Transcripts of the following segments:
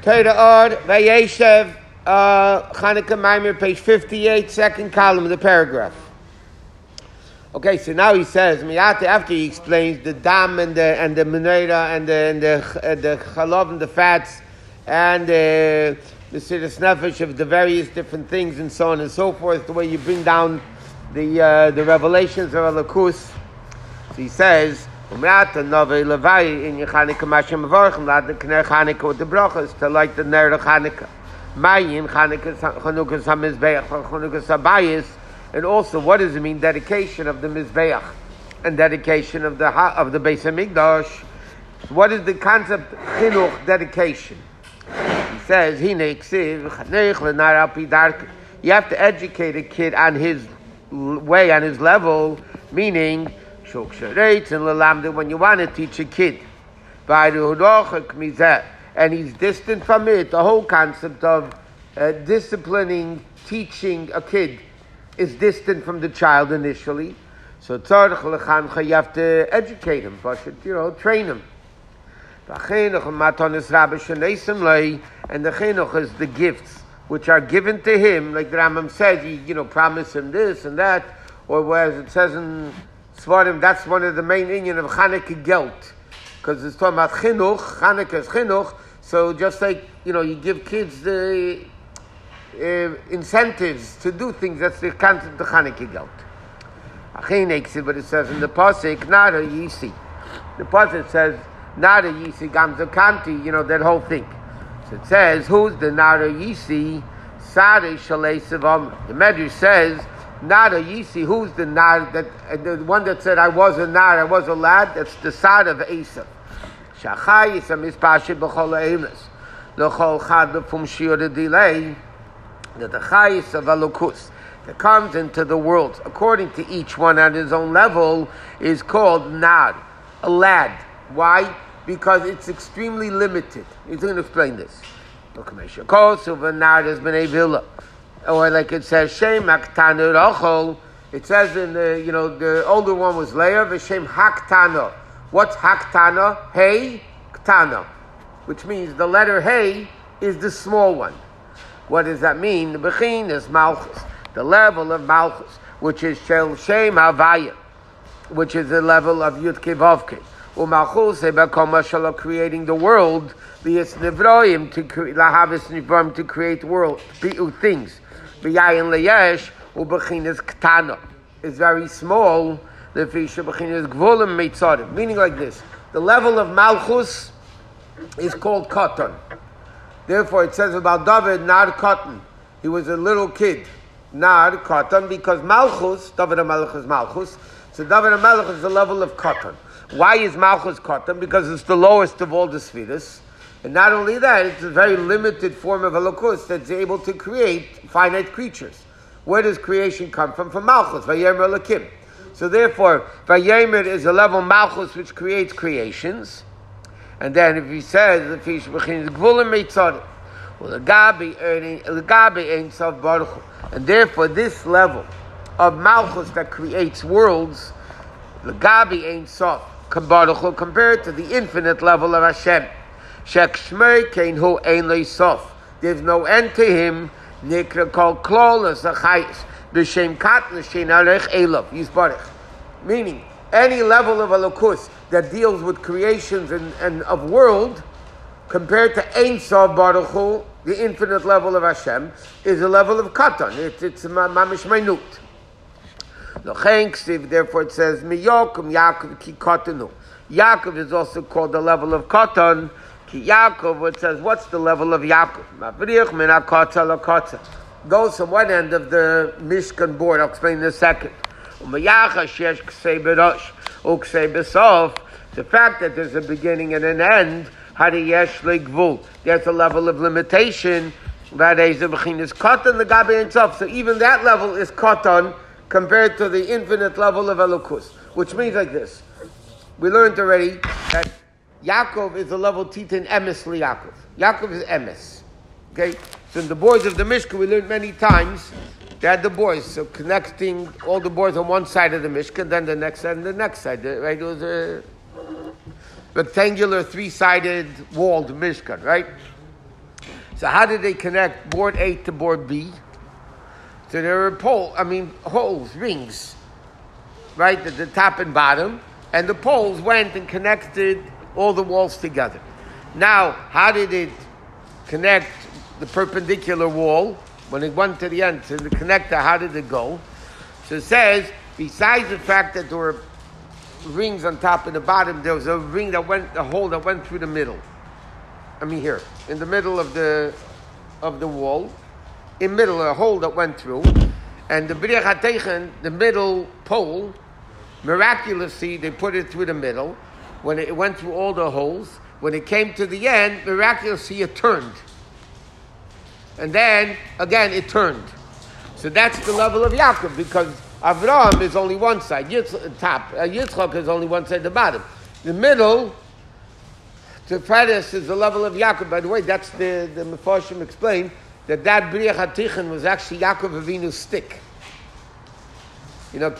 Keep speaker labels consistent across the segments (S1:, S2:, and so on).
S1: Torah Or, Vayeshev, Chanukah Maimer, page 58, second column of the paragraph. Okay, so now he says, after he explains the dam and the menorah and the chalov and the fats and the siddur nefesh of the various different things and so on and so forth, the way you bring down the revelations of Elokus. So he says, Umrata Nove Levai in Chanukah Mashem Avarchim, Lad the Kner Chanukah with the brachas, to like the Ner of Chanukah. Mayim Chanukah Samizbeach, Chanukah Sabayis, and also what does it mean? Dedication of the Mizbeach and dedication of the Beis Hamikdash. What is the concept chinuch dedication? He says, you have to educate a kid on his way, on his level, meaning when you want to teach a kid, and he's distant from it, the whole concept of disciplining, teaching a kid is distant from the child initially. So you have to educate him, train him. And the chinuch is the gifts which are given to him, like the Rambam says, you promise him this and that, or whereas it says in Svarim, that's one of the main inyan of Chanukah Gelt, because it's talking about chinuch. Chanukah is chinuch, so just like you give kids the incentives to do things, that's the concept of Chanukah Gelt. But it says in the pasuk, Nara Yisi. The pasuk says Nara Yisi Gamzakanti, that whole thing. So it says, who's the Nara Yisi? Sare Shalei Sivam. The Medrash says, Nara Yisi, who's the Nar, the one that said, I was a Nar, I was a lad? That's the Sar of Esav. Shachai Yisam Ispashit B'chol Eilis. L'chol Chad B'fum Shiur Delay. That the Chayis of Elokus that comes into the world, according to each one at his own level, is called Nar, a lad. Why? Because it's extremely limited. He's going to explain this. Or like it says, Shem Haktana Rachel. It says in the older one was Leah, V'Shem Haktana. What's Haktana? Hey, Ktana. Which means the letter Hey is the small one. What does that mean? The Bechin is Malchus, the level of Malchus, which is Shel Shem Havaya, which is the level of Yud Kevavke. U'Malchus Ebekom Shalom, creating the world, V'Yis Nevroim to create world things. V'Yayin Leyesh U'Bechin is Ktana, is very small. The Fisha Bechin is Gvolim Meitzarim, meaning like this: the level of Malchus is called Katan. Therefore, it says about David, Nar Katan. He was a little kid. Nar Katan, because Malchus, David HaMelech is Malchus. So David HaMelech is the level of Katan. Why is Malchus Katan? Because it's the lowest of all the Sfiras. And not only that, it's a very limited form of Elokus that's able to create finite creatures. Where does creation come from? From Malchus, Vayemer Elokim. So therefore, Vayemer is a level Malchus which creates creations. And then if he says the fish begins gvulim meitzad, well the gabi ain't self baruch, and therefore this level of Malchus that creates worlds, the gabi ain't self baruch compared to the infinite level of Hashem. Shek shmei kein hu ein lei sof. There's no end to him. Nikra kol klol as a chayis b'shem katn shein arech elav yisbarich. Meaning any level of Elokus that deals with creations and of world, compared to Ein Sof Baruch Hu, the infinite level of Hashem, is a level of Katan. It's mamish minute. Therefore it says, Miyokum Yaakov ki Katanu. Yaakov is also called the level of Katan. Ki Yaakov, it says, what's the level of Yaakov? Mavrich min hakatza lakatza. Goes from one end of the Mishkan board. I'll explain in a second. The fact that there's a beginning and an end, there's a level of limitation. So even that level is katan compared to the infinite level of Elokus. Which means like this. We learned already that Yaakov is a level titin emes liYaakov. Yaakov is emes. Okay? So in the boards of the Mishkan, we learned many times they had the boards, so connecting all the boards on one side of the Mishkan, then the next side and the next side. Right? It was a rectangular, three-sided walled Mishkan, right? So how did they connect board A to board B? So there were holes, rings, right, at the top and bottom, and the poles went and connected all the walls together. Now, how did it connect the perpendicular wall? When it went to the end, to the connector, how did it go? So it says, besides the fact that there were rings on top and the bottom, there was a hole that went through the middle. Here, in the middle of the wall, a hole that went through, and the B'rich HaTeichen, the middle pole, miraculously they put it through the middle. When it went through all the holes, when it came to the end, miraculously it turned. And then, again, it turned. So that's the level of Yaakov, because Avraham is only one side, Yitzchak is only one side, the bottom. The middle, to Tiferet is the level of Yaakov. By the way, that's the Mefarshim explained, that B'rich HaTeichen was actually Yaakov Avinu's stick. That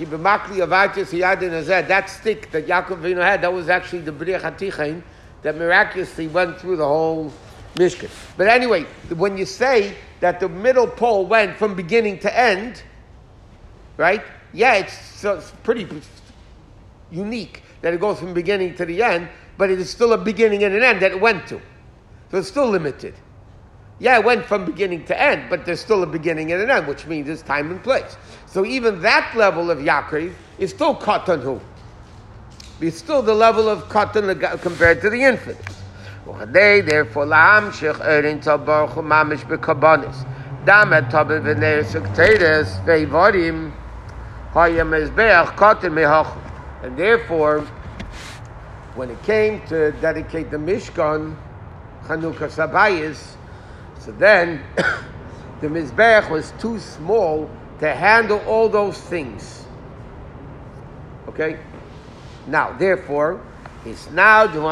S1: stick that Yaakov Avinu had, that was actually the B'rich HaTeichen that miraculously went through the whole Mishkan. But anyway, when you say that the middle pole went from beginning to end, right? Yeah, it's pretty unique that it goes from beginning to the end, but it is still a beginning and an end that it went to. So it's still limited. Yeah, it went from beginning to end, but there's still a beginning and an end, which means there's time and place. So even that level of Yaakov is still katan hu. It's still the level of katan compared to the infinite. Therefore, la'amshich erin tabaruch mamish b'kabanis. Damet tabel v'neir sekteres ve'varim hayam ezbeach katan mehach. And therefore, when it came to dedicate the Mishkan, Chanukah Sabayis, so then the Mizbeach was too small to handle all those things. Okay? Now, therefore, it's now all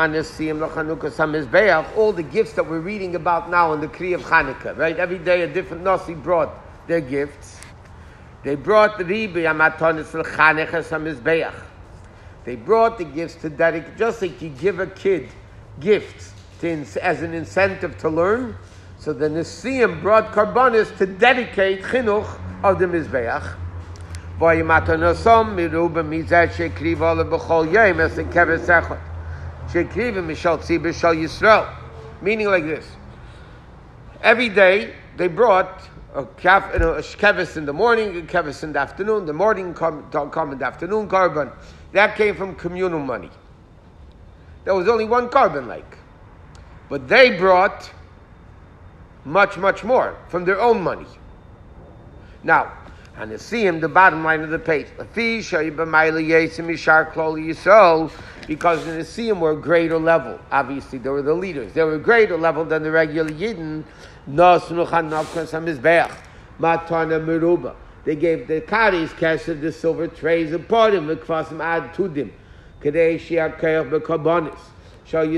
S1: the gifts that we're reading about now in the Kri of Chanukah, right? Every day a different Nasi brought their gifts. They brought the Ribi Amatonis L'Chanukah Samizbeach. They brought the gifts to dedicate, just like you give a kid gifts as an incentive to learn. So the Nesiim brought Karbanis to dedicate Chinuch of the Mizbeach. Meaning like this. Every day they brought a kevis in the morning, a kevis in the afternoon, the morning carbon, the afternoon carbon. That came from communal money. There was only one carbon like. But they brought much, much more from their own money. Now, and you see him, the bottom line of the page. Because the Nesiim were a greater level. Obviously, they were the leaders. They were a greater level than the regular Yidden. They gave the Karis, Kesed, the silver trays, and Podim, the Kvasim ad to them. Kadei Shiach Keach B'Kabanis. In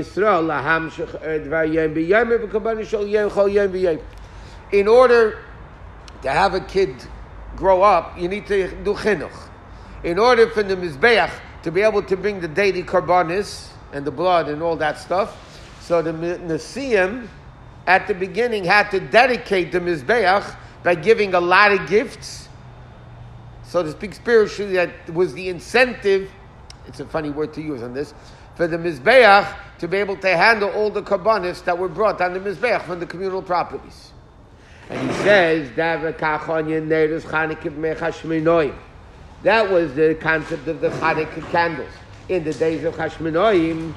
S1: order to have a kid grow up, you need to do chinuch. In order for the Mizbeach to be able to bring the daily karbanis and the blood and all that stuff, so the Nesiim at the beginning had to dedicate the Mizbeach by giving a lot of gifts. So to speak spiritually, that was the incentive, it's a funny word to use on this, for the Mizbeach to be able to handle all the karbanis that were brought on the Mizbeach from the communal properties. And he says, that was the concept of the Chanukah candles. In the days of Hashmonaim,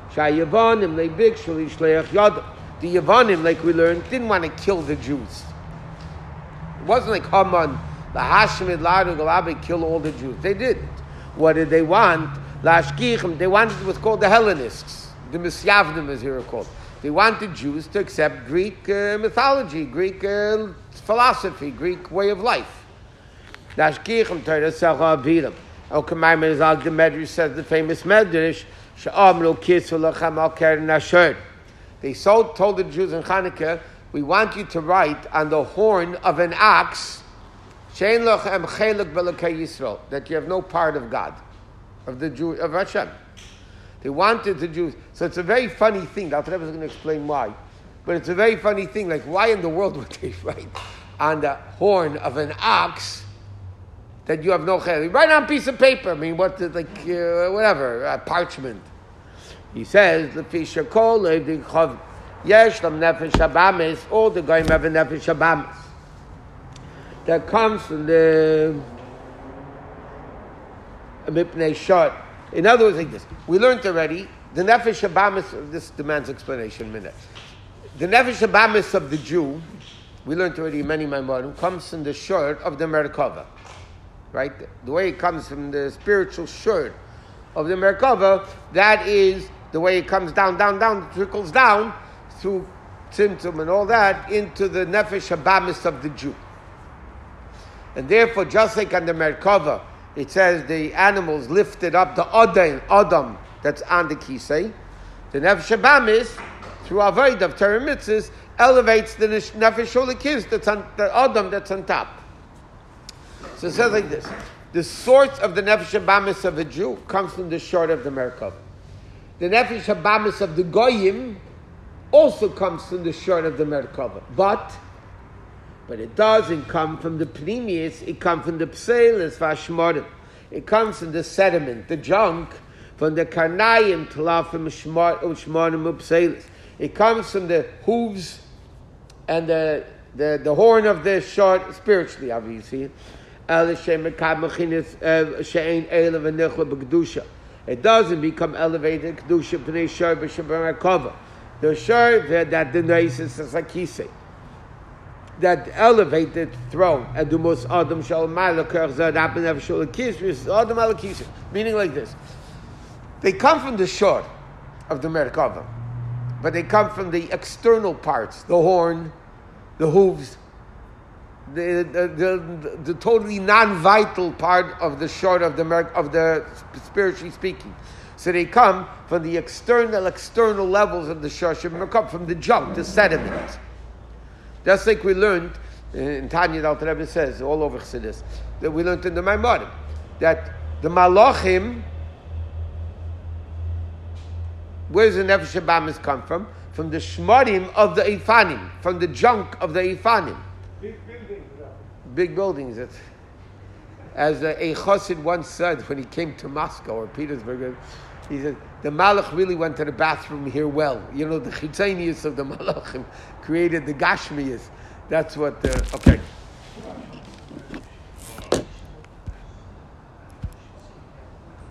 S1: the Yavanim, like we learned, didn't want to kill the Jews. It wasn't like Haman, the Hashemid, Ladu, Galabi, kill all the Jews. They didn't. What did they want? Lashkichim, they wanted what's called the Hellenists, the Misyavnim as here are called. They wanted Jews to accept Greek mythology, Greek philosophy, Greek way of life. Lashkichim, Teresach Aviram. Okamaim Zag the Medrash says the famous Medrash, Sha'amru Kisu Lachem Al Keren Asher. They told the Jews in Chanukah, we want you to write on the horn of an ox, Shein Lachem Chelek B'Elokei Yisrael, that you have no part of God. Of Hashem. They wanted the Jews. So it's a very funny thing. Dr. Rebbe is going to explain why. But it's a very funny thing. Like, why in the world would they write on the horn of an ox that you have no chel? Write on a piece of paper. I mean, whatever, parchment. He says, "Lefi shekol le'dichov yesh lam nefesh habamis." All the goyim have a nefesh habamis that comes from the mipnei shot. In other words, like this, we learned already the nefesh habamis. This demands explanation. Minute. The nefesh habamis of the Jew, we learned already many Maimonim, comes from the shirt of the Merkava. Right? The way it comes from the spiritual shirt of the Merkava, that is the way it comes down, trickles down through Tzimtzum and all that into the nefesh habamis of the Jew. And therefore, just like on the Merkava, it says the animals lifted up the Adam that's on the Kisei, the nefesh habamis, through avoid of Torah mitzvahs, elevates the nefesh holokis, that's on the Adam that's on top. So it says like this: the source of the nefesh habamis of a Jew comes from the short of the Merkava. The nefesh habamis of the goyim also comes from the short of the Merkava, but it doesn't come from the pnimius. It comes from the pselis v'ashmorim. It comes from the sediment, the junk, from the karnayim, tlafim, ushmorim, upselis. It comes from the hooves and the horn of the short, spiritually, obviously. It doesn't become elevated kedusha pnei shor b'shabarakova. The shor that denotes is sakise, that elevated throne. Adumus adam shal malakar zad apenav shal kisris adam alakisa. Meaning like this: they come from the shor of the Merkava, but they come from the external parts, the horn, the hooves, the totally non-vital part of the short of the spiritually speaking. So they come from the external levels of the shorshim, come from the junk, the sediment. Just like we learned in Tanya, the Alter Rebbe says all over Chassidus, that we learned in the Maimorim, that the Malachim, where does the nefesh habamis come from? From the shmarim of the Ifanim, from the junk of the Ifanim. Big buildings. As a Chassid once said when he came to Moscow or Petersburg, he said, the Malach really went to the bathroom here well. You know, the chitzanius of the Malachim created the Gashmius. That's what, okay.